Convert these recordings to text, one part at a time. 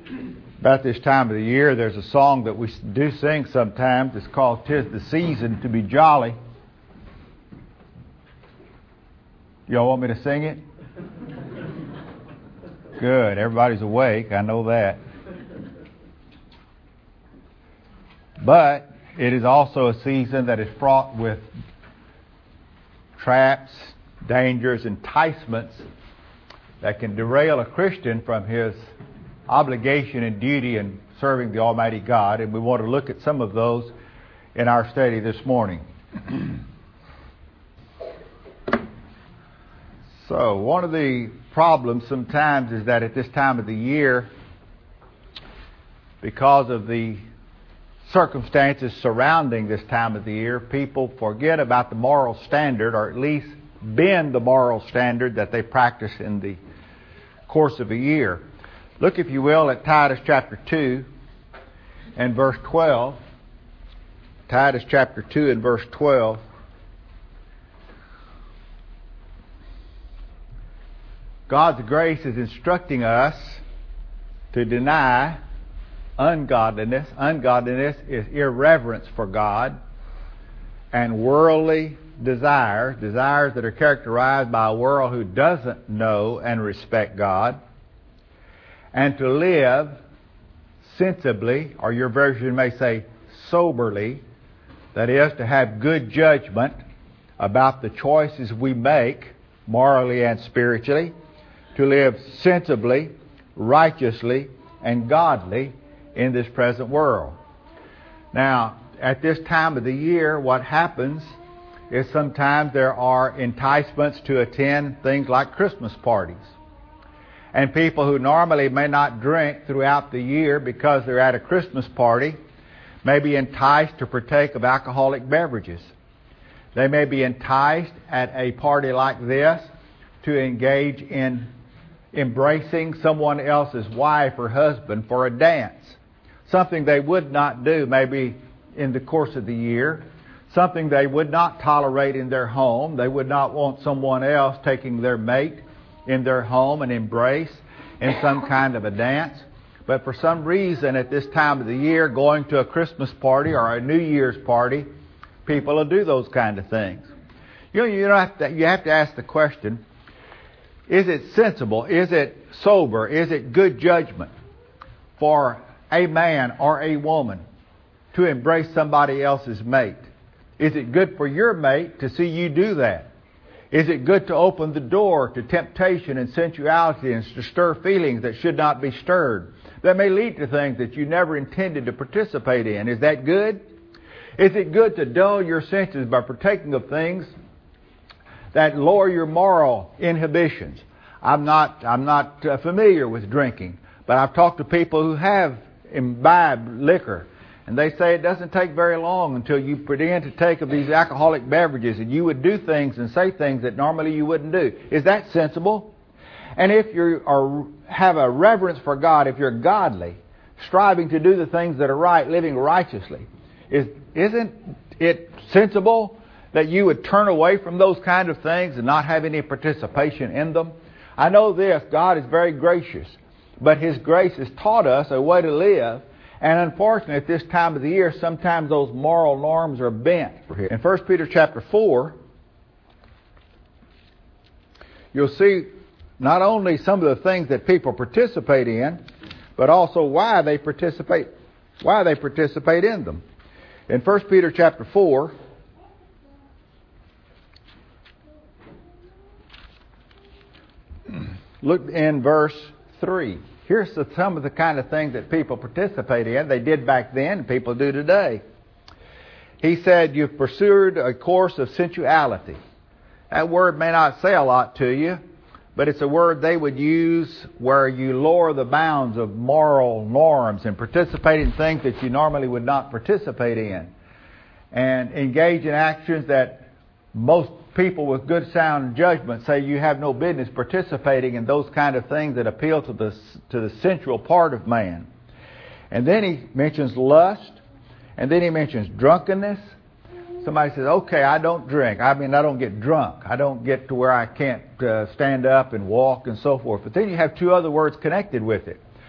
About this time of the year, there's a song that we do sing sometimes. It's called "'Tis the Season to Be Jolly." Y'all want me to sing it? Good. Everybody's awake. I know that. But it is also a season that is fraught with traps, dangers, enticements that can derail a Christian from his obligation and duty in serving the Almighty God. And we want to look at some of those in our study this morning. So, one of the problems sometimes is that at this time of the year, because of the circumstances surrounding this time of the year, people forget about the moral standard, or at least bend the moral standard that they practice in the course of a year. Look, if you will, at Titus chapter 2 and verse 12. Titus chapter 2 and verse 12. God's grace is instructing us to deny ungodliness. Ungodliness is irreverence for God, and worldly desires that are characterized by a world who doesn't know and respect God, and to live sensibly, or your version may say soberly, that is, to have good judgment about the choices we make, morally and spiritually, to live sensibly, righteously, and godly in this present world. Now, at this time of the year, what happens is sometimes there are enticements to attend things like Christmas parties. And people who normally may not drink throughout the year because they're at a Christmas party may be enticed to partake of alcoholic beverages. They may be enticed at a party like this to engage in embracing someone else's wife or husband for a dance. Something they would not do maybe in the course of the year. Something they would not tolerate in their home. They would not want someone else taking their mate in their home and embrace in some kind of a dance. But for some reason at this time of the year, going to a Christmas party or a New Year's party, people will do those kind of things. You have to ask the question, is it sensible, is it sober, is it good judgment for a man or a woman to embrace somebody else's mate? Is it good for your mate to see you do that? Is it good to open the door to temptation and sensuality and to stir feelings that should not be stirred, that may lead to things that you never intended to participate in? Is that good? Is it good to dull your senses by partaking of things that lower your moral inhibitions? I'm not familiar with drinking, but I've talked to people who have imbibed liquor, and they say it doesn't take very long until you begin to take of these alcoholic beverages and you would do things and say things that normally you wouldn't do. Is that sensible? And if you have a reverence for God, if you're godly, striving to do the things that are right, living righteously, isn't it sensible that you would turn away from those kind of things and not have any participation in them? I know this, God is very gracious, but His grace has taught us a way to live, and unfortunately at this time of the year, sometimes those moral norms are bent. In 1 Peter chapter 4, you'll see not only some of the things that people participate in, but also why they participate in them. In 1 Peter chapter 4, look in verse 3. Here's some of the kind of things that people participate in. They did back then, and people do today. He said, you've pursued a course of sensuality. That word may not say a lot to you, but it's a word they would use where you lower the bounds of moral norms and participate in things that you normally would not participate in, and engage in actions that most people with good sound judgment say you have no business participating in, those kind of things that appeal to the sensual part of man. And then he mentions lust, and then he mentions drunkenness. Somebody says, okay, I don't drink. I don't get drunk. I don't get to where I can't stand up and walk and so forth. But then you have two other words connected with it.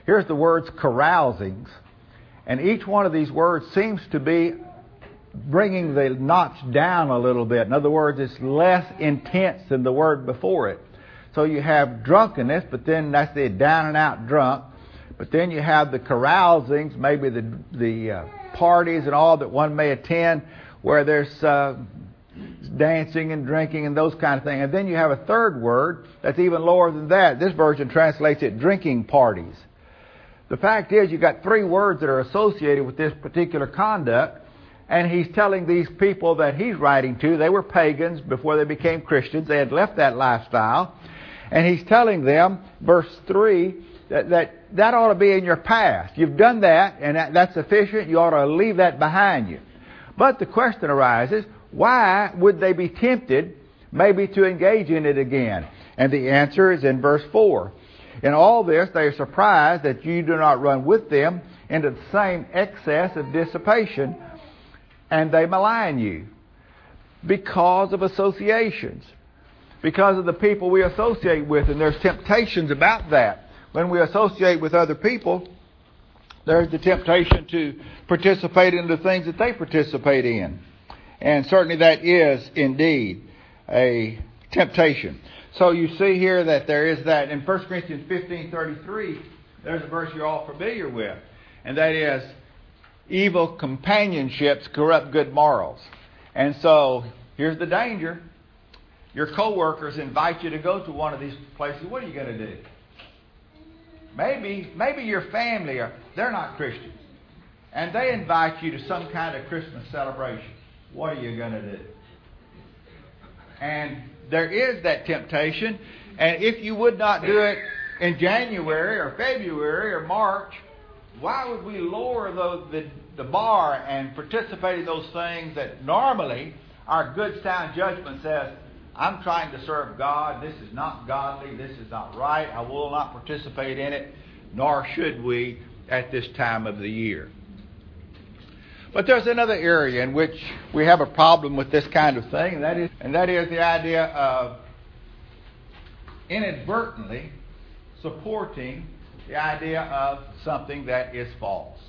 Here's the words carousings. And each one of these words seems to be bringing the notch down a little bit. In other words, it's less intense than the word before it. So you have drunkenness, but then that's the down and out drunk. But then you have the carousings, maybe the parties and all that one may attend, where there's dancing and drinking and those kind of things. And then you have a third word that's even lower than that. This version translates it drinking parties. The fact is, you've got three words that are associated with this particular conduct, and he's telling these people that he's writing to, they were pagans before they became Christians. They had left that lifestyle. And he's telling them, verse 3, that ought to be in your past. You've done that, and that's sufficient. You ought to leave that behind you. But the question arises, why would they be tempted maybe to engage in it again? And the answer is in verse 4. In all this, they are surprised that you do not run with them into the same excess of dissipation, and they malign you because of associations, because of the people we associate with, and there's temptations about that. When we associate with other people, there's the temptation to participate in the things that they participate in. And certainly that is indeed a temptation. So you see here that there is that. In 1 Corinthians 15:33, there's a verse you're all familiar with. And that is, evil companionships corrupt good morals. And so here's the danger. Your co-workers invite you to go to one of these places. What are you going to do? Maybe your family, they're not Christians. And they invite you to some kind of Christmas celebration. What are you going to do? And there is that temptation. And if you would not do it in January or February or March, why would we lower the bar and participate in those things that normally our good sound judgment says, I'm trying to serve God. This is not godly. This is not right. I will not participate in it, nor should we at this time of the year. But there's another area in which we have a problem with this kind of thing, and that is the idea of inadvertently supporting the idea of something that is false.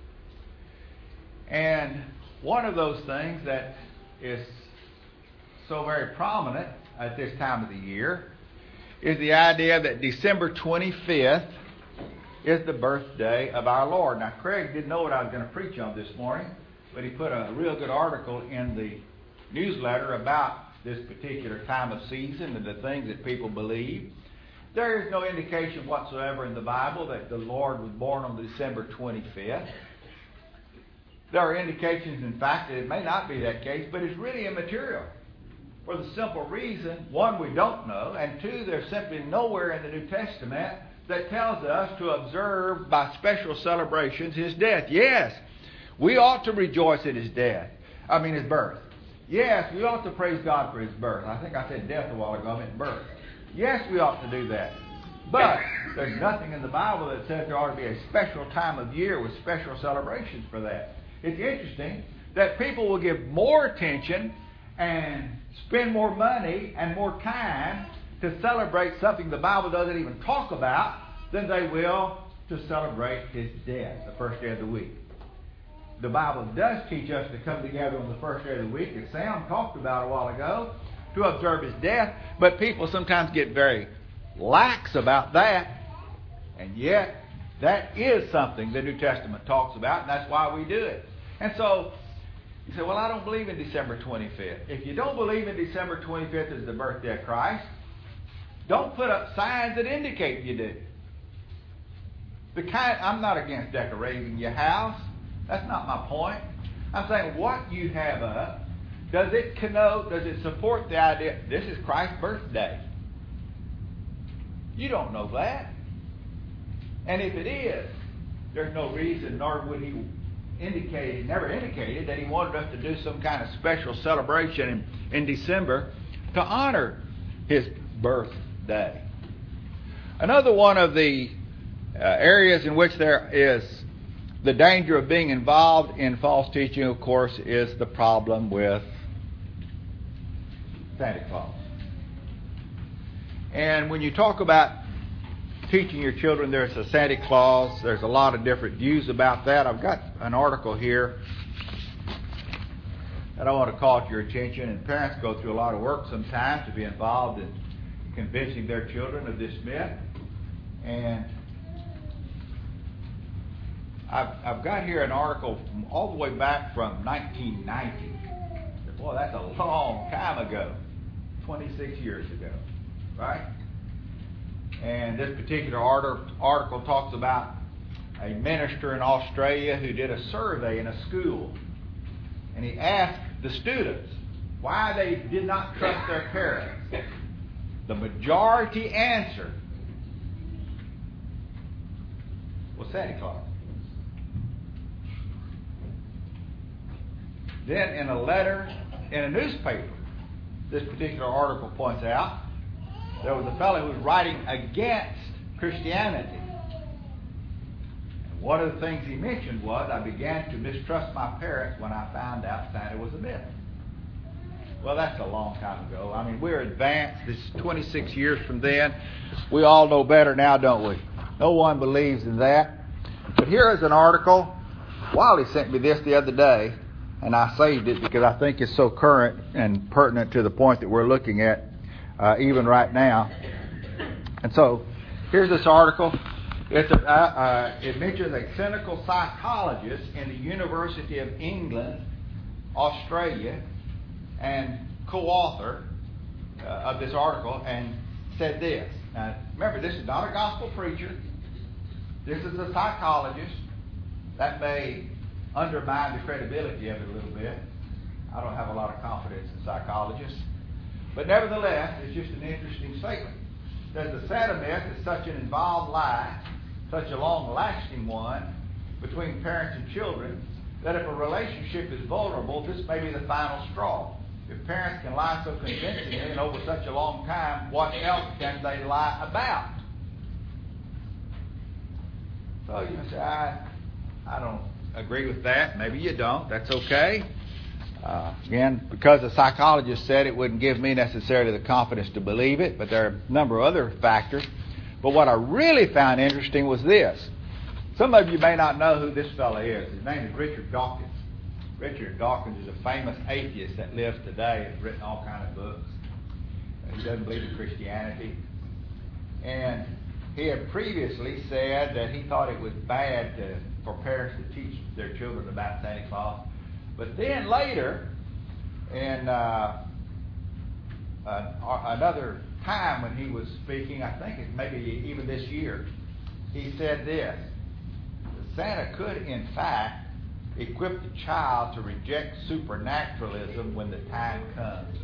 And one of those things that is so very prominent at this time of the year is the idea that December 25th is the birthday of our Lord. Now, Craig didn't know what I was going to preach on this morning, but he put a real good article in the newsletter about this particular time of season and the things that people believe. There is no indication whatsoever in the Bible that the Lord was born on December 25th. There are indications, in fact, that it may not be that case, but it's really immaterial. For the simple reason, one, we don't know, and two, there's simply nowhere in the New Testament that tells us to observe by special celebrations His death. Yes, we ought to rejoice at His birth. Yes, we ought to praise God for His birth. I think I said death a while ago, I meant birth. Yes, we ought to do that. But there's nothing in the Bible that says there ought to be a special time of year with special celebrations for that. It's interesting that people will give more attention and spend more money and more time to celebrate something the Bible doesn't even talk about than they will to celebrate His death, the first day of the week. The Bible does teach us to come together on the first day of the week, as Sam talked about a while ago, to observe His death, but people sometimes get very lax about that, and yet that is something the New Testament talks about, and that's why we do it. And so you say, well, I don't believe in December 25th. If you don't believe in December 25th as the birthday of Christ, don't put up signs that indicate you do. I'm not against decorating your house. That's not my point. I'm saying what you have up, does it support the idea, this is Christ's birthday? You don't know that. And if it is, there's no reason, nor would He never indicated that He wanted us to do some kind of special celebration in December to honor His birthday. Another one of the areas in which there is the danger of being involved in false teaching, of course, is the problem with Santa Claus. And when you talk about teaching your children there's a Santa Claus. There's a lot of different views about that. I've got an article here that I want to call to your attention. And parents go through a lot of work sometimes to be involved in convincing their children of this myth. And I've got here an article from all the way back from 1990. Boy, that's a long time ago. 26 years ago, right? And this particular article talks about a minister in Australia who did a survey in a school. And he asked the students why they did not trust their parents. The majority answer was Santa Claus. Then in a letter in a newspaper, this particular article points out, there was a fellow who was writing against Christianity. And one of the things he mentioned was, I began to mistrust my parents when I found out Santa was a myth. Well, that's a long time ago. I mean, we're advanced. This is 26 years from then. We all know better now, don't we? No one believes in that. But here is an article. Wiley sent me this the other day, and I saved it because I think it's so current and pertinent to the point that we're looking at even right now. And so, here's this article. It mentions a clinical psychologist in the University of England, Australia, and co-author of this article, and said this. Now, remember, this is not a gospel preacher. This is a psychologist. That may undermine the credibility of it a little bit. I don't have a lot of confidence in psychologists. But nevertheless, it's just an interesting statement. That the Santa myth is such an involved lie, such a long-lasting one between parents and children, that if a relationship is vulnerable, this may be the final straw. If parents can lie so convincingly and over such a long time, what else can they lie about? So you say, I don't agree with that. Maybe you don't. That's okay. Again, because the psychologist said it wouldn't give me necessarily the confidence to believe it, but there are a number of other factors. But what I really found interesting was this. Some of you may not know who this fellow is. His name is Richard Dawkins. Richard Dawkins is a famous atheist that lives today. He's written all kinds of books. He doesn't believe in Christianity. And he had previously said that he thought it was bad for parents to teach their children about Santa Claus. But then later, in another time when he was speaking, I think it's maybe even this year, he said this: Santa could, in fact, equip the child to reject supernaturalism when the time comes.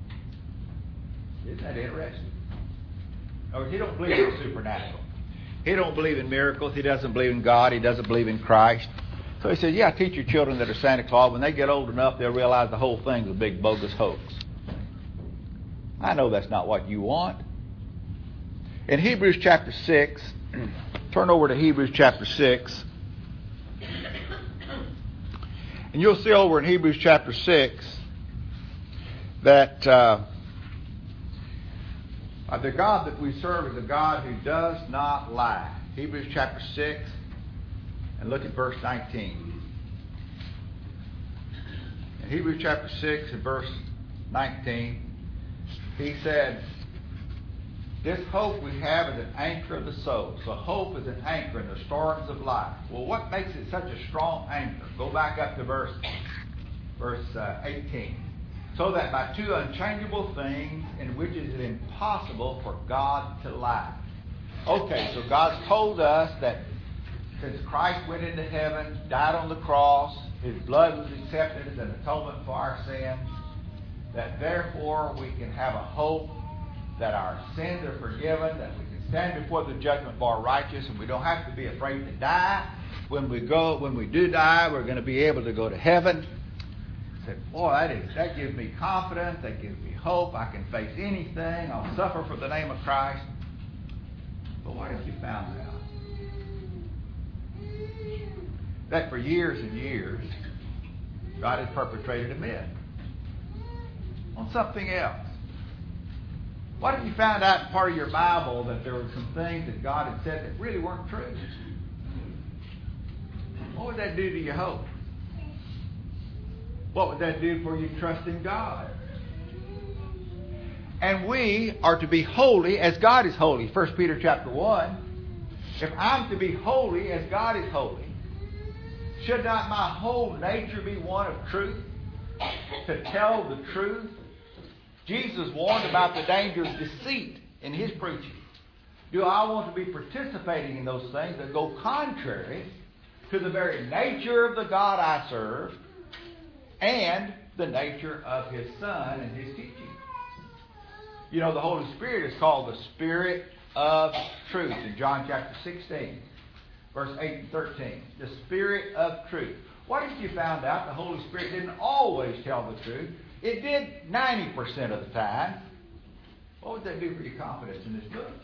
Isn't that interesting? Or he don't believe in supernatural. He don't believe in miracles. He doesn't believe in God. He doesn't believe in Christ. So he says, yeah, teach your children that are Santa Claus. When they get old enough, they'll realize the whole thing's a big bogus hoax. I know that's not what you want. In Hebrews chapter 6, turn over to Hebrews chapter 6. And you'll see over in Hebrews chapter 6 that the God that we serve is a God who does not lie. Hebrews chapter 6, and look at verse 19. In Hebrews chapter 6 and verse 19, he said, this hope we have is an anchor of the soul. So hope is an anchor in the storms of life. Well, what makes it such a strong anchor? Go back up to verse 18. So that by two unchangeable things in which it is impossible for God to lie. Okay, so God's told us that since Christ went into heaven, died on the cross, His blood was accepted as an atonement for our sins, that therefore we can have a hope that our sins are forgiven, that we can stand before the judgment bar righteous, and we don't have to be afraid to die. When we do die, we're going to be able to go to heaven. I said, boy, that gives me confidence, that gives me hope. I can face anything. I'll suffer for the name of Christ. But what if you found out that for years and years, God has perpetrated a myth on something else? What if you found out in part of your Bible that there were some things that God had said that really weren't true? What would that do to your hope? What would that do for you trusting God? And we are to be holy as God is holy. 1 Peter chapter 1. If I'm to be holy as God is holy, should not my whole nature be one of truth? To tell the truth? Jesus warned about the danger of deceit in His preaching. Do I want to be participating in those things that go contrary to the very nature of the God I serve and the nature of His Son and His teaching? You know, the Holy Spirit is called the Spirit of truth in John chapter 16, verse 8 and 13. The Spirit of truth. What if you found out the Holy Spirit didn't always tell the truth? It did 90% of the time. What would that do for your confidence in this book?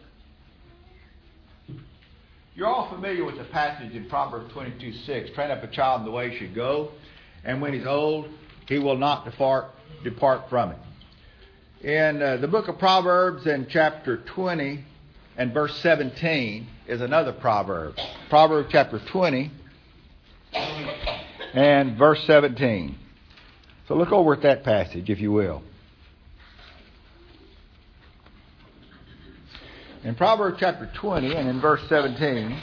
You're all familiar with the passage in Proverbs 22:6. Train up a child in the way he should go, and when he's old, he will not depart from it. In the book of Proverbs, in chapter 20 and verse 17, is another proverb. Proverbs chapter 20 and verse 17. So look over at that passage, if you will. In Proverbs chapter 20 and in verse 17,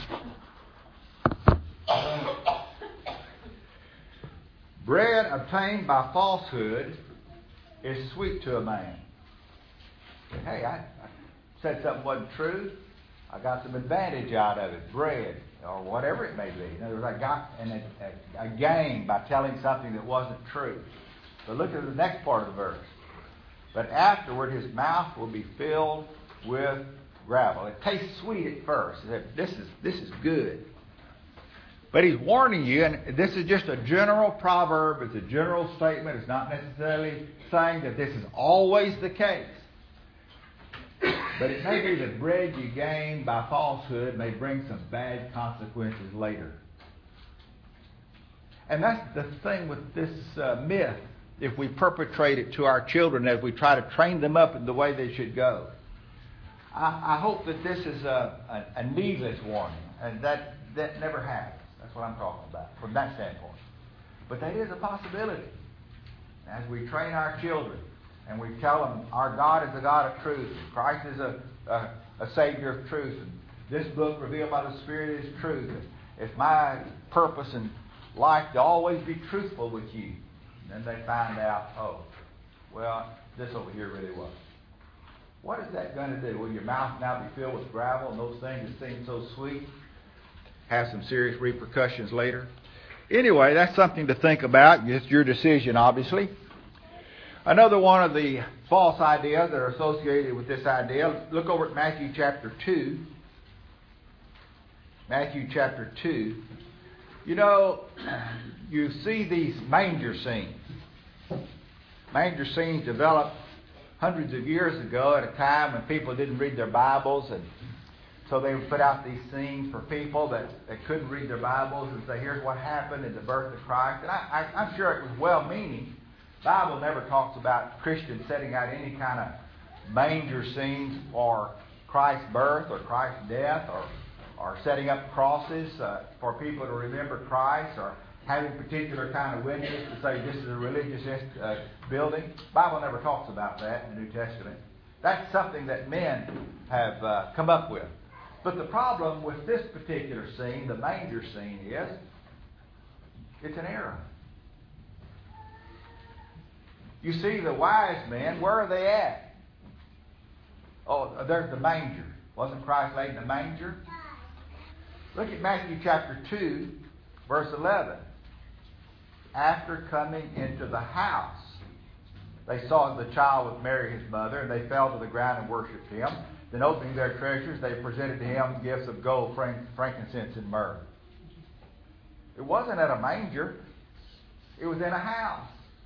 bread obtained by falsehood is sweet to a man. Hey, I said something wasn't true. I got some advantage out of it, bread, or whatever it may be. In other words, I got a gain by telling something that wasn't true. But look at the next part of the verse. But afterward his mouth will be filled with gravel. It tastes sweet at first. This is good. But he's warning you, and this is just a general proverb. It's a general statement. It's not necessarily saying that this is always the case. But it may be that bread you gain by falsehood may bring some bad consequences later. And that's the thing with this myth. If we perpetrate it to our children as we try to train them up in the way they should go. I hope that this is a needless warning, and that never happens. That's what I'm talking about from that standpoint. But that is a possibility. As we train our children and we tell them our God is a God of truth, and Christ is a Savior of truth, and this book revealed by the Spirit is truth. It's my purpose in life to always be truthful with you. And then they find out, oh, well, this over here really was. What is that going to do? Will your mouth now be filled with gravel and those things that seem so sweet have some serious repercussions later? Anyway, that's something to think about. It's your decision, obviously. Another one of the false ideas that are associated with this idea, look over at Matthew chapter 2. Matthew chapter 2. You know, you see these manger scenes. Manger scenes developed hundreds of years ago at a time when people didn't read their Bibles, and so they would put out these scenes for people that couldn't read their Bibles and say, here's what happened in the birth of Christ. And I'm sure it was well-meaning. The Bible never talks about Christians setting out any kind of manger scenes for Christ's birth or Christ's death, or setting up crosses for people to remember Christ, or having particular kind of witness to say this is a religious building. The Bible never talks about that in the New Testament. That's something that men have come up with. But the problem with this particular scene, the manger scene, is it's an error. You see, the wise men, where are they at? Oh, there's the manger. Wasn't Christ laid in the manger? Look at Matthew chapter 2, verse 11. After coming into the house, they saw the child with Mary his mother, and they fell to the ground and worshipped him. Then opening their treasures, they presented to him gifts of gold, frankincense, and myrrh. It wasn't at a manger. It was in a house.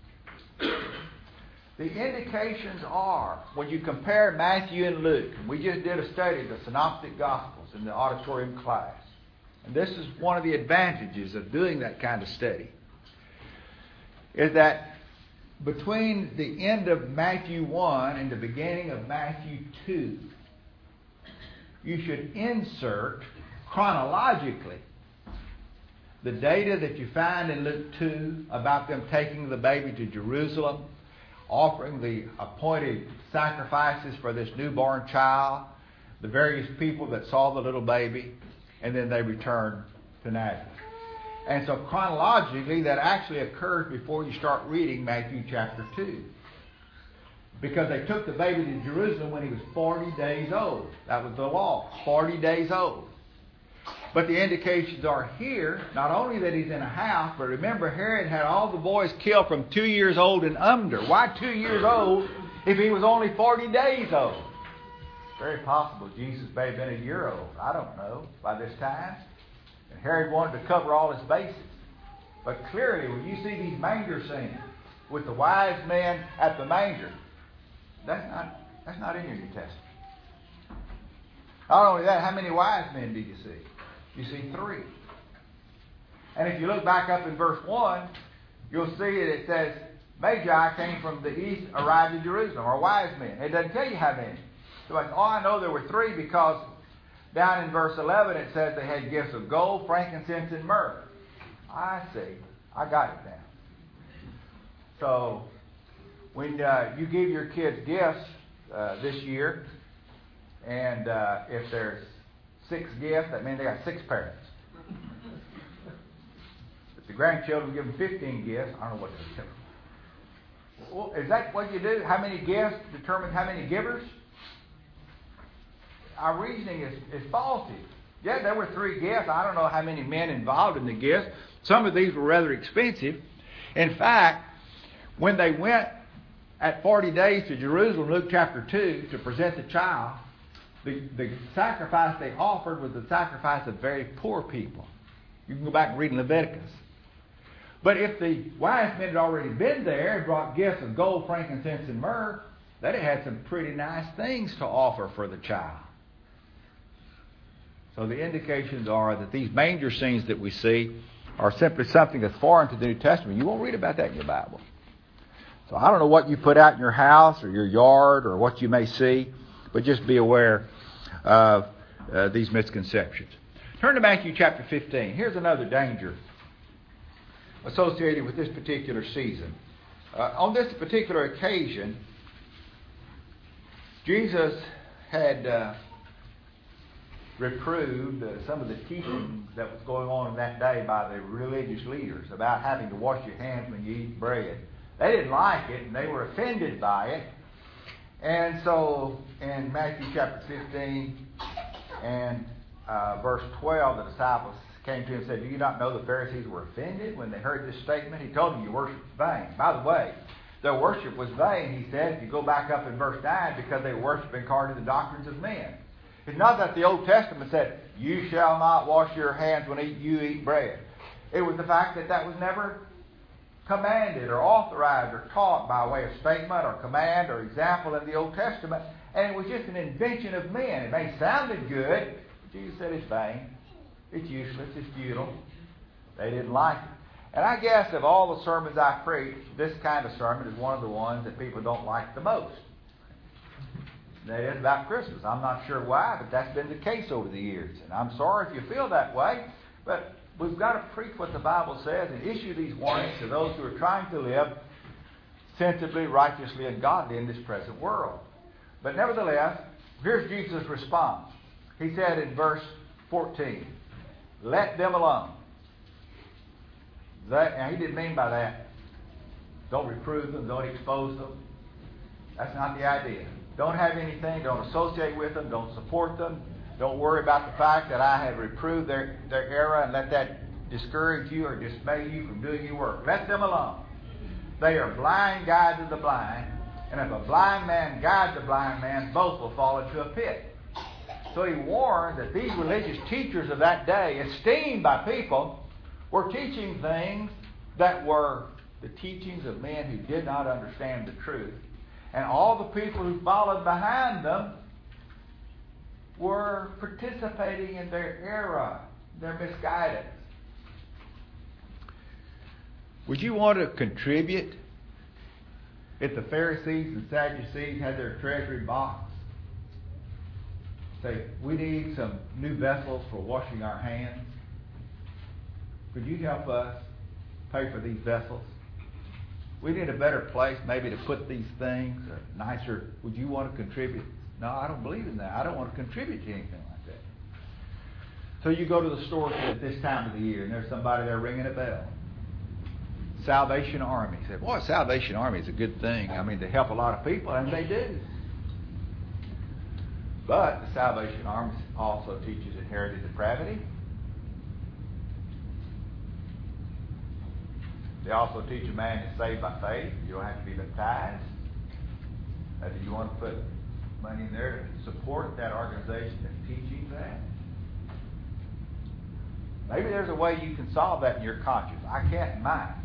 The indications are, when you compare Matthew and Luke, and we just did a study of the Synoptic Gospels in the auditorium class, and this is one of the advantages of doing that kind of study, is that between the end of Matthew 1 and the beginning of Matthew 2, you should insert chronologically the data that you find in Luke 2 about them taking the baby to Jerusalem, offering the appointed sacrifices for this newborn child, the various people that saw the little baby, and then they returned to Nazareth. And so chronologically, that actually occurs before you start reading Matthew chapter 2. Because they took the baby to Jerusalem when he was 40 days old. That was the law, 40 days old. But the indications are here, not only that he's in a house, but remember Herod had all the boys killed from 2 years old and under. Why 2 years old if he was only 40 days old? It's very possible Jesus may have been a year old. I don't know by this time. And Herod wanted to cover all his bases. But clearly, when you see these manger scenes with the wise men at the manger, that's not in your New Testament. Not only that, how many wise men do you see? You see 3. And if you look back up in verse 1, you'll see that it says, Magi came from the east, arrived in Jerusalem, or wise men. It doesn't tell you how many. So I know there were 3 because down in verse 11 it says they had gifts of gold, frankincense, and myrrh. I see. I got it now. So when you give your kids gifts this year, and if there's 6 gifts, that means they got 6 parents. If the grandchildren give them 15 gifts, I don't know what they tell them. Well, is that what you do? How many gifts determines how many givers? Our reasoning is faulty. Yeah, there were 3 gifts. I don't know how many men involved in the gifts. Some of these were rather expensive. In fact, when they went at 40 days to Jerusalem, Luke chapter 2, to present the child, the sacrifice they offered was the sacrifice of very poor people. You can go back and read in Leviticus. But if the wise men had already been there and brought gifts of gold, frankincense, and myrrh, they'd have had some pretty nice things to offer for the child. So the indications are that these manger scenes that we see are simply something that's foreign to the New Testament. You won't read about that in your Bible. So I don't know what you put out in your house or your yard or what you may see, but just be aware of these misconceptions. Turn to Matthew chapter 15. Here's another danger associated with this particular season. On this particular occasion, Jesus had reproved some of the teaching that was going on in that day by the religious leaders about having to wash your hands when you eat bread. They didn't like it, and they were offended by it. And so in Matthew chapter 15 and verse 12, the disciples came to him and said, "Do you not know the Pharisees were offended when they heard this statement?" He told them, "You worship in vain." By the way, their worship was vain, he said, if you go back up in verse 9, because they were worshiping according to the doctrines of men. It's not that the Old Testament said, "You shall not wash your hands when you eat bread." It was the fact that that was never commanded or authorized or taught by way of statement or command or example in the Old Testament. And it was just an invention of men. It may have sounded good, but Jesus said it's vain, it's useless, it's futile. They didn't like it. And I guess of all the sermons I preach, this kind of sermon is one of the ones that people don't like the most. That is about Christmas. I'm not sure why, but that's been the case over the years. And I'm sorry if you feel that way, but we've got to preach what the Bible says and issue these warnings to those who are trying to live sensibly, righteously, and godly in this present world. But nevertheless, here's Jesus' response. He said in verse 14, "Let them alone." Now, he didn't mean by that, don't reprove them, don't expose them. That's not the idea. Don't have anything, don't associate with them, don't support them. Don't worry about the fact that I have reproved their error and let that discourage you or dismay you from doing your work. Let them alone. They are blind guides of the blind, and if a blind man guides a blind man, both will fall into a pit. So he warned that these religious teachers of that day, esteemed by people, were teaching things that were the teachings of men who did not understand the truth. And all the people who followed behind them were participating in their error, their misguidance. Would you want to contribute if the Pharisees and Sadducees had their treasury box, say, we need some new vessels for washing our hands. Could you help us pay for these vessels? We need a better place maybe to put these things, or nicer. Would you want to contribute? No, I don't believe in that. I don't want to contribute to anything like that. So you go to the store at this time of the year, and there's somebody there ringing a bell. Salvation Army. You say, boy, Salvation Army is a good thing. I mean, they help a lot of people, and they do. But the Salvation Army also teaches inherited depravity. They also teach a man is saved by faith. You don't have to be baptized. Do you want to put money in there to support that organization that's teaching that? Maybe there's a way you can solve that in your conscience. I can't in mine.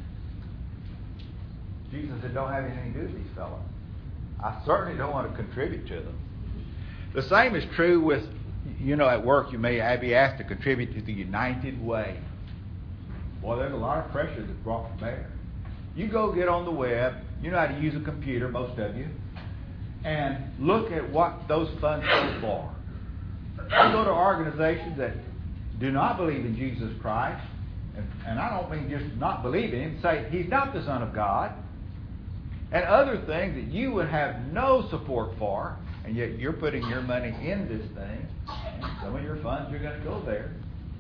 Jesus said, don't have anything to do with these fellows. I certainly don't want to contribute to them. The same is true with, at work you may be asked to contribute to the United Way. Boy, there's a lot of pressure that's brought to bear. You go get on the web, you know how to use a computer, most of you, and look at what those funds go for. You go to organizations that do not believe in Jesus Christ, and I don't mean just not believe in Him, say He's not the Son of God, and other things that you would have no support for, and yet you're putting your money in this thing, and some of your funds are going to go there.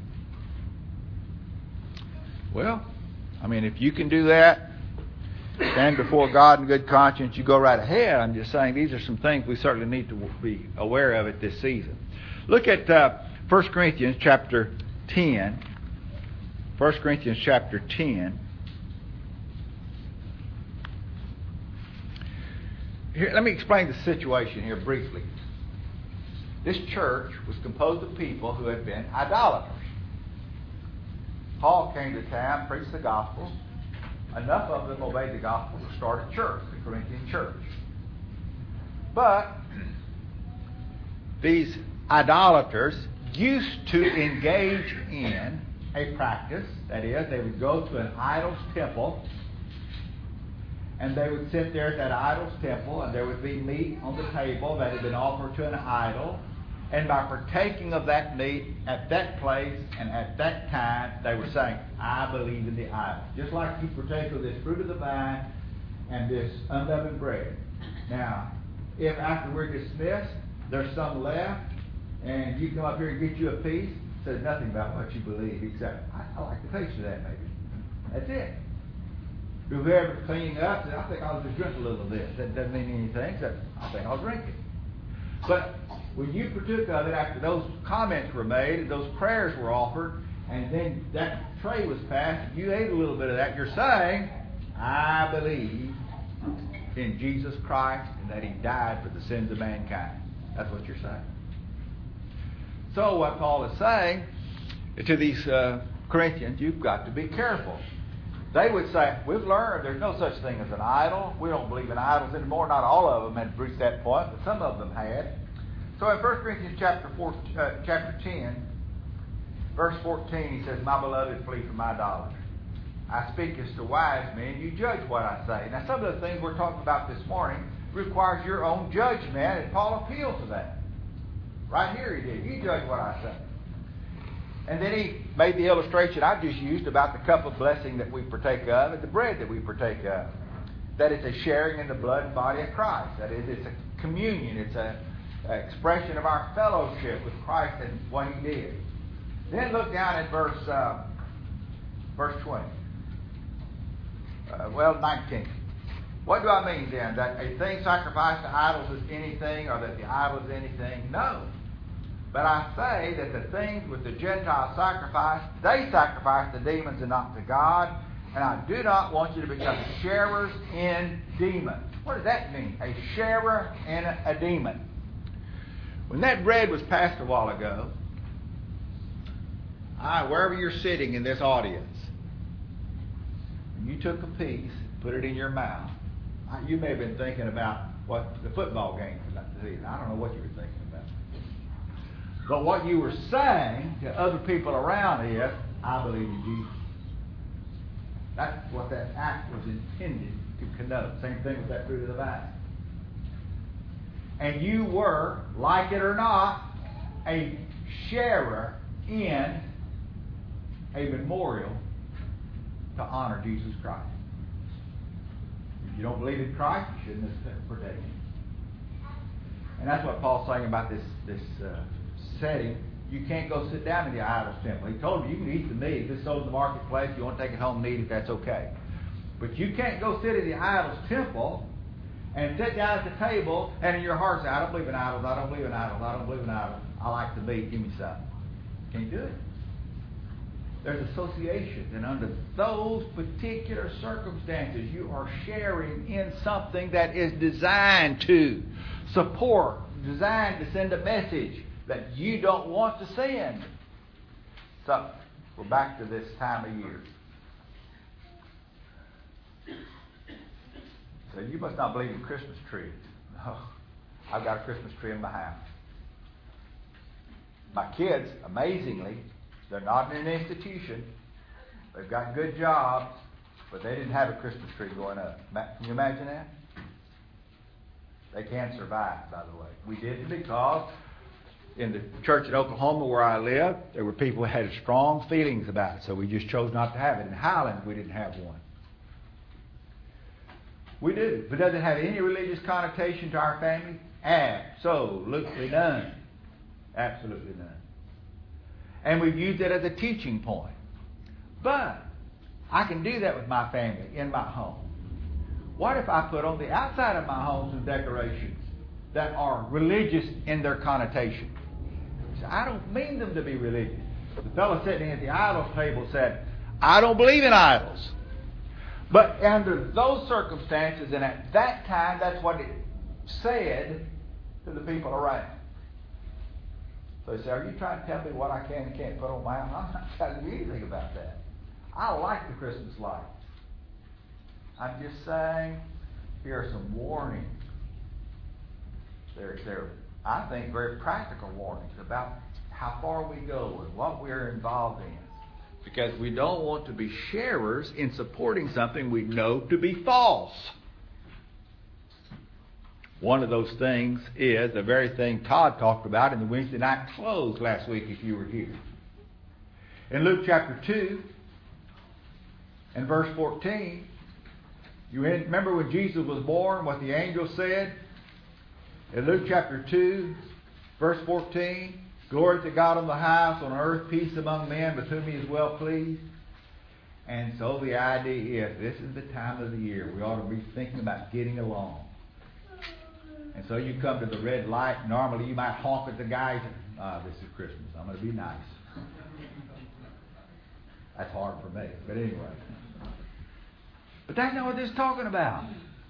Well, I mean, if you can do that, stand before God in good conscience, you go right ahead. I'm just saying these are some things we certainly need to be aware of at this season. Look at 1 Corinthians chapter 10. 1 Corinthians chapter 10. Here, let me explain the situation here briefly. This church was composed of people who had been idolaters. Paul came to town, preached the gospel. Enough of them obeyed the gospel to start a church, the Corinthian church. But these idolaters used to engage in a practice. That is, they would go to an idol's temple, and they would sit there at that idol's temple, and there would be meat on the table that had been offered to an idol. And by partaking of that meat at that place and at that time, they were saying, I believe in the idol. Just like you partake of this fruit of the vine and this unleavened bread. Now, if after we're dismissed, there's some left, and you come up here and get you a piece, it says nothing about what you believe, except, I like the taste of that maybe. That's it. Whoever's cleaning up says, I think I'll just drink a little of this. That doesn't mean anything, except I think I'll drink it. But when you partook of it after those comments were made, those prayers were offered, and then that tray was passed, you ate a little bit of that, you're saying, I believe in Jesus Christ and that He died for the sins of mankind. That's what you're saying. So what Paul is saying to these Corinthians, you've got to be careful. They would say, we've learned there's no such thing as an idol. We don't believe in idols anymore. Not all of them had reached that point, but some of them had. So in 1 Corinthians chapter 10, verse 14, he says, my beloved, flee from idolatry. I speak as to wise men. You judge what I say. Now, some of the things we're talking about this morning requires your own judgment, and Paul appealed to that. Right here he did. You judge what I say. And then he made the illustration I just used about the cup of blessing that we partake of and the bread that we partake of. That it's a sharing in the blood and body of Christ. That is, it's a communion. It's an expression of our fellowship with Christ and what He did. Then look down at verse 20. 19. What do I mean then? That a thing sacrificed to idols is anything, or that the idol is anything? No. But I say that the things which the Gentiles sacrifice, they sacrifice to demons and not to God. And I do not want you to become sharers in demons. What does that mean? A sharer in a demon. When that bread was passed a while ago, wherever you're sitting in this audience, and you took a piece, put it in your mouth, you may have been thinking about what the football game was about to see. I don't know what you were thinking about. But what you were saying to other people around is, I believe in Jesus. That's what that act was intended to connote. Same thing with that fruit of the vine. And you were, like it or not, a sharer in a memorial to honor Jesus Christ. If you don't believe in Christ, you shouldn't have partaken. And that's what Paul's saying about this setting. You can't go sit down in the idol's temple. He told you can eat the meat. If it's sold in the marketplace, you want to take it home and eat it, that's okay. But you can't go sit in the idol's temple and sit down at the table and in your heart say, I don't believe in idols, I don't believe in idols, I don't believe in idols. I like the meat, give me some. Can't do it. There's associations, and under those particular circumstances, you are sharing in something that is designed to support, designed to send a message that you don't want to send. So, we're back to this time of year. So, you must not believe in Christmas trees. No, I've got a Christmas tree in my house. My kids, amazingly, they're not in an institution. They've got good jobs, but they didn't have a Christmas tree going up. Can you imagine that? They can survive, by the way. We didn't because in the church in Oklahoma where I live, there were people who had strong feelings about it, so we just chose not to have it. In Highland, we didn't have one. We do. But does it have any religious connotation to our family? Absolutely none. Absolutely none. And we've used it as a teaching point. But I can do that with my family in my home. What if I put on the outside of my home some decorations that are religious in their connotation? So I don't mean them to be religious. The fellow sitting at the idols table said, I don't believe in idols. But under those circumstances and at that time, that's what it said to the people around. So they say, are you trying to tell me what I can and can't put on my house? I'm not telling you anything about that. I like the Christmas lights. I'm just saying, here are some warnings. They're, I think, very practical warnings about how far we go and what we're involved in. Because we don't want to be sharers in supporting something we know to be false. One of those things is the very thing Todd talked about in the Wednesday night close last week if you were here. In Luke chapter 2 and verse 14, you remember when Jesus was born, what the angel said? In Luke chapter 2, verse 14, glory to God on the highest, on earth peace among men with whom He is well pleased. And so the idea is, this is the time of the year we ought to be thinking about getting along. And so you come to the red light. Normally you might honk at the guys. This is Christmas. I'm going to be nice. That's hard for me. But anyway. But that's not what this is talking about.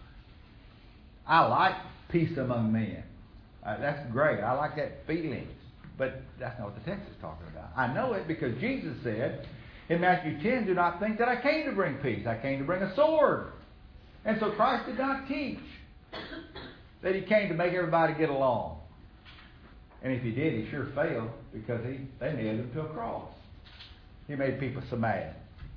I like peace among men. That's great. I like that feeling. But that's not what the text is talking about. I know it because Jesus said in Matthew 10, do not think that I came to bring peace. I came to bring a sword. And so Christ did not teach that He came to make everybody get along. And if He did, He sure failed because they nailed Him to a cross. He made people so mad.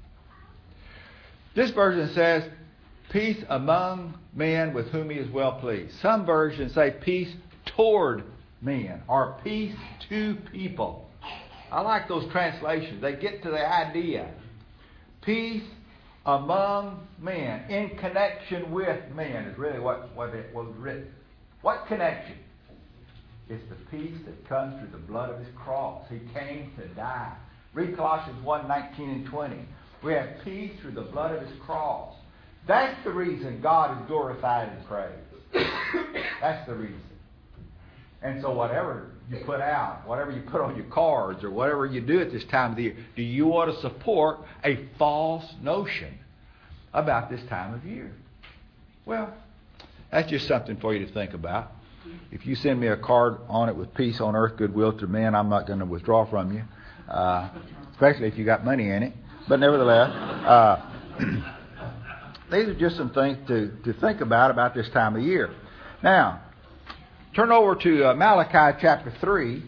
This version says, peace among men with whom He is well pleased. Some versions say peace toward men or peace to people. I like those translations. They get to the idea. Peace among men, in connection with men, is really what it was written. What connection? It's the peace that comes through the blood of His cross. He came to die. Read Colossians 1:19 and 20. We have peace through the blood of His cross. That's the reason God is glorified and praised. That's the reason. And so whatever you put out, whatever you put on your cards, or whatever you do at this time of the year, do you want to support a false notion about this time of year? Well, that's just something for you to think about. If you send me a card on it with peace on earth, goodwill to men, I'm not going to withdraw from you, especially if you got money in it. But nevertheless, these are just some things to think about this time of year. Now, turn over to Malachi chapter 3.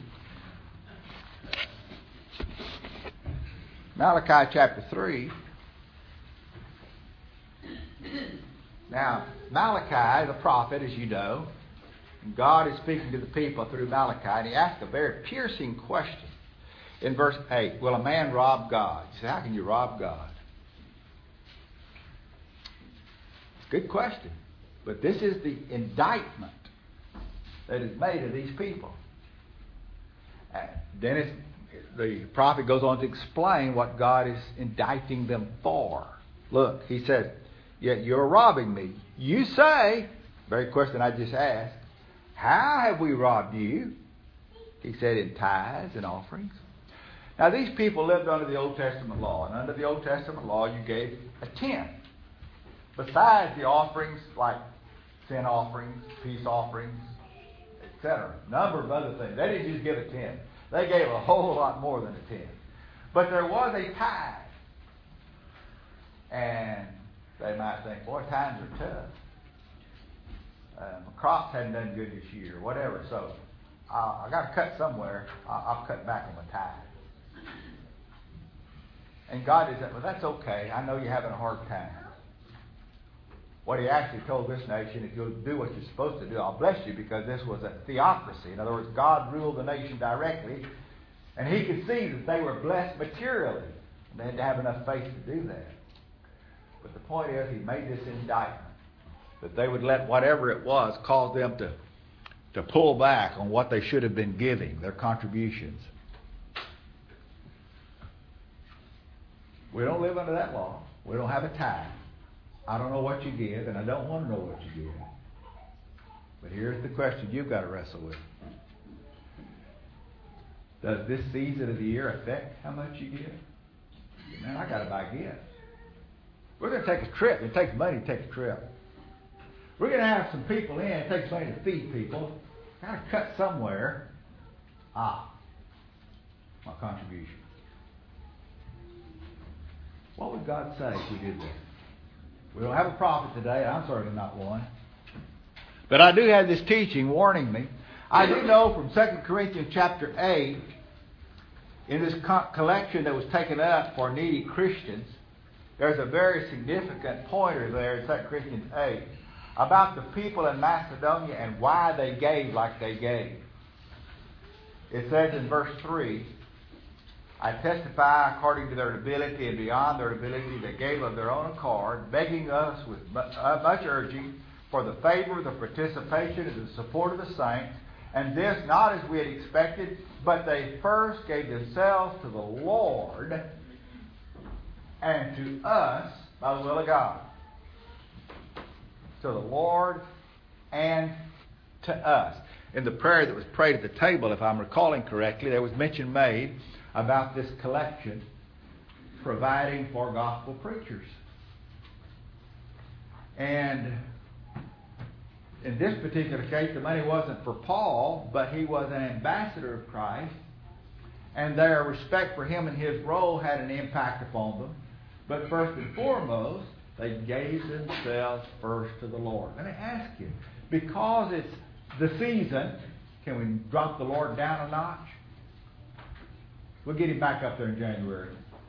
Malachi chapter 3. Now, Malachi, the prophet, as you know, God is speaking to the people through Malachi, and he asked a very piercing question. In verse 8, will a man rob God? You say, how can you rob God? Good question. But this is the indictment that is made of these people. Then the prophet goes on to explain what God is indicting them for. Look, he says, yet you're robbing me. You say, very question I just asked, how have we robbed you? He said, in tithes and offerings. Now these people lived under the Old Testament law, and under the Old Testament law you gave a tenth. Besides the offerings like sin offerings, peace offerings, etc. A number of other things. They didn't just give a tenth. They gave a whole lot more than a tenth. But there was a tithe. And they might think, boy, times are tough. My crops hadn't done good this year, whatever. So I got to cut somewhere. I'll cut back on my tithe. And God is, well, that's okay. I know you're having a hard time. What he actually told this nation, if you'll do what you're supposed to do, I'll bless you, because this was a theocracy. In other words, God ruled the nation directly, and he could see that they were blessed materially. And they had to have enough faith to do that. But the point is, he made this indictment that they would let whatever it was cause them to pull back on what they should have been giving, their contributions. We don't live under that law. We don't have a tithe. I don't know what you give, and I don't want to know what you give. But here's the question you've got to wrestle with. Does this season of the year affect how much you give? Man, I got to buy gifts. We're going to take a trip. It takes money to take a trip. We're going to have some people in. It takes money to feed people. Got to cut somewhere. My contribution. What would God say if we did that? We don't have a prophet today. I'm certainly not one. But I do have this teaching warning me. I do know from 2 Corinthians chapter 8, in this collection that was taken up for needy Christians, there's a very significant pointer there in 2 Corinthians 8 about the people in Macedonia and why they gave like they gave. It says in verse 3, I testify according to their ability and beyond their ability they gave of their own accord, begging us with much urging for the favor, the participation, and the support of the saints, and this not as we had expected, but they first gave themselves to the Lord and to us by the will of God. To the Lord and to us. In the prayer that was prayed at the table, if I'm recalling correctly, there was mention made about this collection providing for gospel preachers. And in this particular case, the money wasn't for Paul, but he was an ambassador of Christ, and their respect for him and his role had an impact upon them. But first and foremost, they gave themselves first to the Lord. Let me ask you, because it's the season, can we drop the Lord down a notch? We'll get him back up there in January.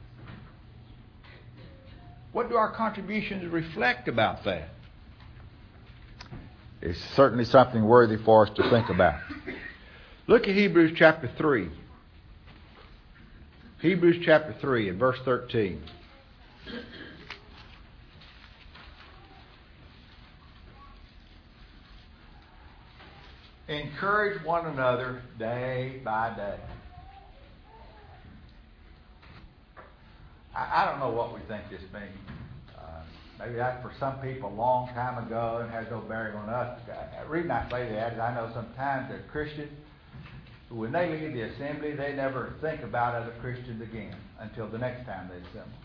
What do our contributions reflect about that? It's certainly something worthy for us to think about. Look at Hebrews chapter 3. Hebrews chapter 3 and verse 13. Encourage one another day by day. I don't know what we think this means. Maybe that's for some people a long time ago and has no bearing on us. The reason I say that is I know sometimes there are Christians who, when they leave the assembly, they never think about other Christians again until the next time they assemble.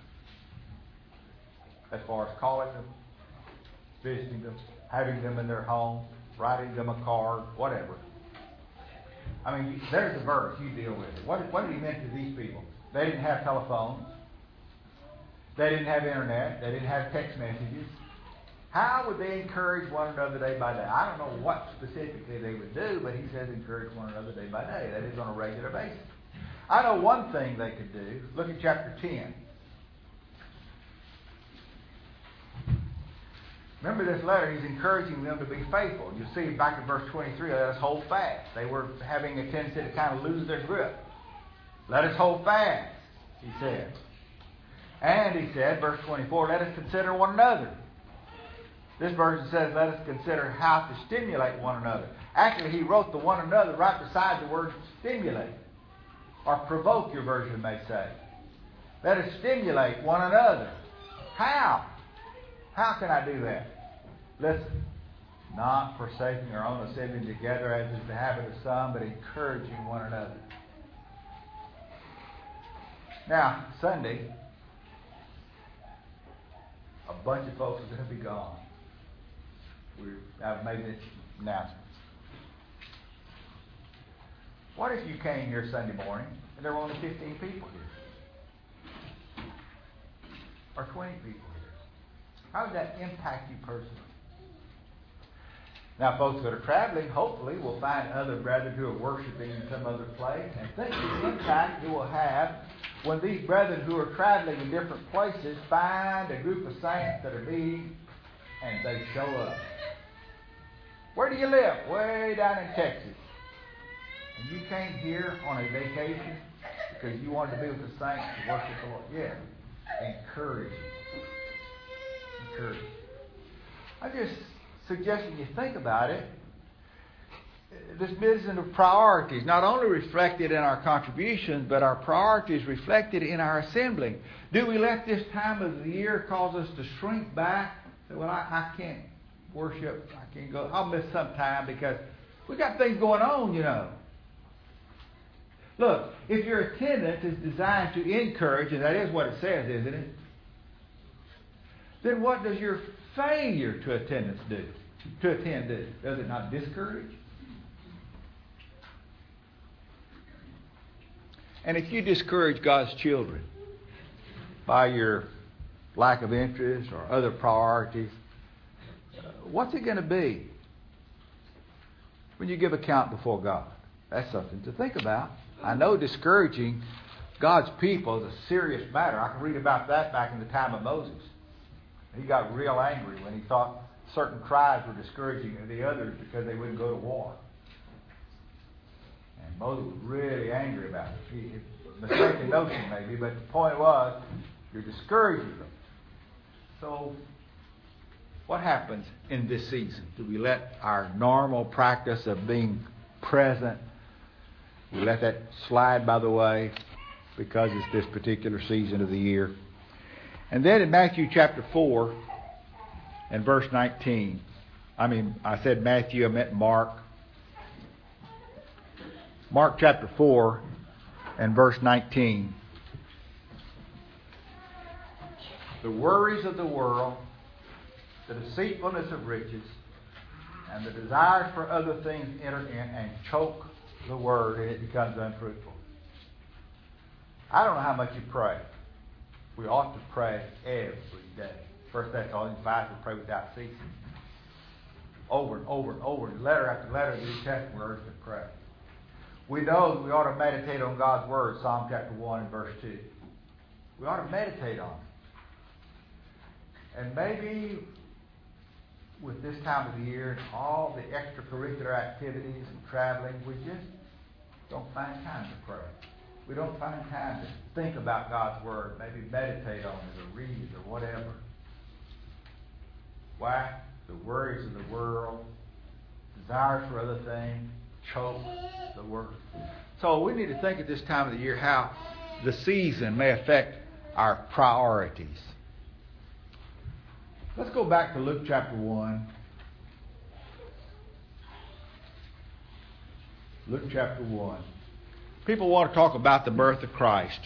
As far as calling them, visiting them, having them in their home, writing them a card, whatever. I mean, there's the verse, you deal with it. What did he mean to these people? They didn't have telephones. They didn't have internet. They didn't have text messages. How would they encourage one another day by day? I don't know what specifically they would do, but he says encourage one another day by day. That is on a regular basis. I know one thing they could do. Look at chapter 10. Remember this letter, he's encouraging them to be faithful. You see back in verse 23, let us hold fast. They were having a tendency to kind of lose their grip. Let us hold fast, he said. And he said, verse 24, let us consider one another. This version says, let us consider how to stimulate one another. Actually, he wrote the one another right beside the word stimulate. Or provoke, your version may say. Let us stimulate one another. How? How can I do that? Listen, not forsaking our own assembling together as is the habit of some, but encouraging one another. Now, Sunday, a bunch of folks are going to be gone. I've made this announcement. What if you came here Sunday morning and there were only 15 people here? Or 20 people here? How would that impact you personally? Now, folks that are traveling, hopefully, will find other brethren who are worshiping in some other place, and think the impact it will have when these brethren who are traveling in different places find a group of saints that are meeting and they show up. Where do you live? Way down in Texas. And you came here on a vacation because you wanted to be with the saints to worship the Lord. Yeah. Encourage. I'm just suggesting you think about it. This business of priorities, not only reflected in our contributions, but our priorities reflected in our assembling. Do we let this time of the year cause us to shrink back? Say, well, I can't worship. I can't go. I'll miss some time because we got things going on, you know. Look, if your attendance is designed to encourage, and that is what it says, isn't it? Then what does your failure to attend do? Does it not discourage? And if you discourage God's children by your lack of interest or other priorities, what's it going to be when you give account before God? That's something to think about. I know discouraging God's people is a serious matter. I can read about that back in the time of Moses. He got real angry when he thought certain tribes were discouraging the others because they wouldn't go to war. And Moses was really angry about it. Mistaken notion maybe, but the point was, you're discouraging them. So, what happens in this season? Do we let our normal practice of being present, we let that slide by the way because it's this particular season of the year? And then in Matthew chapter 4 and verse 19, I said Matthew, I meant Mark. Mark chapter 4 and verse 19. The worries of the world, the deceitfulness of riches, and the desires for other things enter in and choke the word, and it becomes unfruitful. I don't know how much you pray. We ought to pray every day. 1 Thessalonians 5, we pray without ceasing. Over and over and over, letter after letter, the New Testament words to pray. We know that we ought to meditate on God's Word, Psalm chapter 1 and verse 2. We ought to meditate on it. And maybe with this time of the year and all the extracurricular activities and traveling, we just don't find time to pray. We don't find time to think about God's Word, maybe meditate on it or read it or whatever. Why? The worries of the world, desires for other things, choke the Word. So we need to think at this time of the year how the season may affect our priorities. Let's go back to Luke chapter 1. Luke chapter 1. People want to talk about the birth of Christ.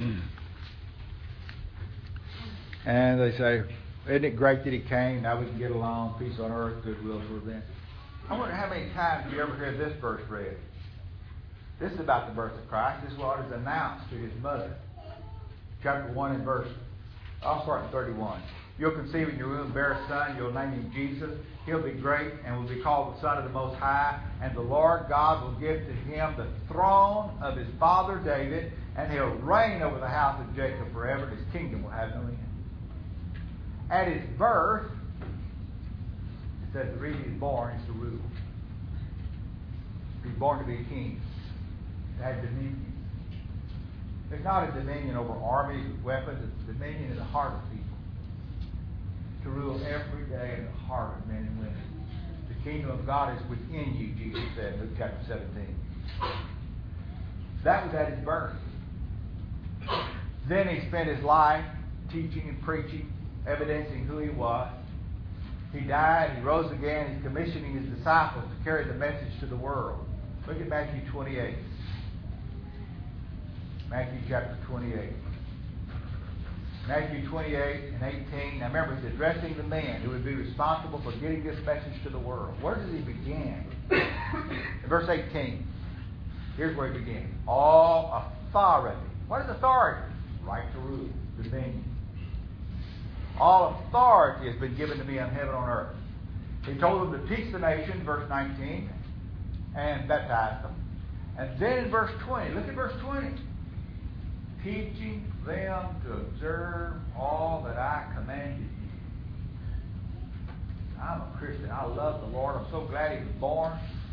And they say, isn't it great that He came? Now we can get along, peace on earth, goodwill toward men. I wonder how many times you ever heard this verse read. This is about the birth of Christ. This is what is announced to His mother. Chapter 1 and verse, I'll start in 31. You'll conceive in your womb, bear a son. You'll name him Jesus. He'll be great and will be called the Son of the Most High. And the Lord God will give to him the throne of his father David, and he'll reign over the house of Jacob forever. His kingdom will have no end. At his birth, says the reason he's born is to rule. He's born to be a king, to have dominion. It's not a dominion over armies with weapons. It's a dominion in the heart of people. To rule every day in the heart of men and women. The kingdom of God is within you, Jesus said in Luke chapter 17. That was at his birth. Then he spent his life teaching and preaching, evidencing who he was. He died, he rose again, he's commissioning his disciples to carry the message to the world. Look at Matthew 28. Matthew chapter 28. Matthew 28 and 18. Now remember, he's addressing the men who would be responsible for getting this message to the world. Where does he begin? In verse 18. Here's where he begins. All authority. What is authority? Right to rule. Dominion. All authority has been given to me on heaven and on earth. He told them to teach the nation, verse 19, and baptize them. And then in verse 20, look at verse 20. Teaching them to observe all that I commanded you. I'm a Christian. I love the Lord. I'm so glad he was born.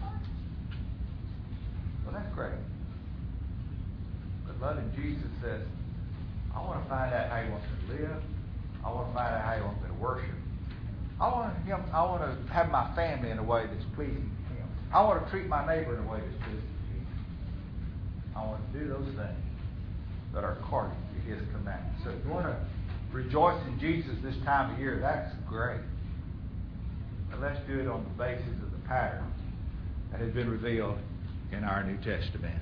Well, that's great. But loving Jesus says, I want to find out how he wants me to live. I want to find out how he wants me to worship. I want to have my family in a way that's pleasing to him. I want to treat my neighbor in a way that's pleasing to him. I want to do those things that are according to his commandments. So if you want to rejoice in Jesus this time of year, that's great. But let's do it on the basis of the pattern that has been revealed in our New Testament.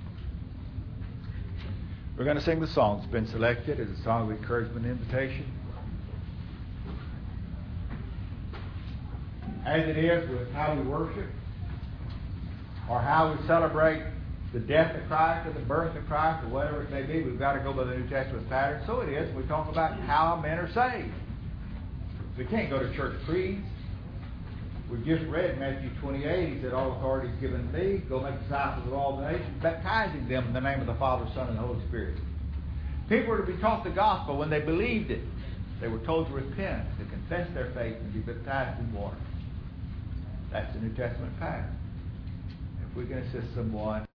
We're going to sing the song that's been selected as a song of encouragement and invitation. As it is with how we worship or how we celebrate the death of Christ or the birth of Christ or whatever it may be, we've got to go by the New Testament pattern. So it is. We talk about how men are saved. We can't go to church creeds. We've just read Matthew 28. He said, all authority is given to me. Go make disciples of all the nations, baptizing them in the name of the Father, Son, and the Holy Spirit. People were to be taught the gospel. When they believed it, they were told to repent, to confess their faith, and be baptized in water. That's the New Testament pattern. If we can assist someone